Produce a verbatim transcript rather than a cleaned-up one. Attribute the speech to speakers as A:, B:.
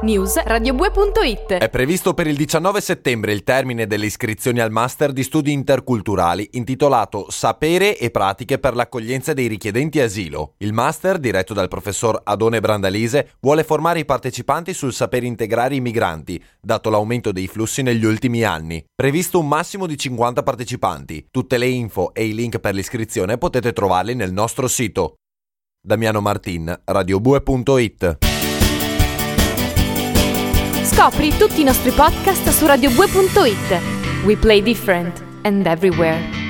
A: News radiobue punto it.
B: È previsto per il diciannove settembre il termine delle iscrizioni al Master di Studi Interculturali intitolato Sapere e pratiche per l'accoglienza dei richiedenti asilo. Il Master, diretto dal professor Adone Brandalise, vuole formare i partecipanti sul saper integrare i migranti, dato l'aumento dei flussi negli ultimi anni. Previsto un massimo di cinquanta partecipanti. Tutte le info e i link per l'iscrizione potete trovarli nel nostro sito. Damiano Martin, radiobue punto it.
A: Scopri tutti i nostri podcast su radiobue punto it. We play different and everywhere.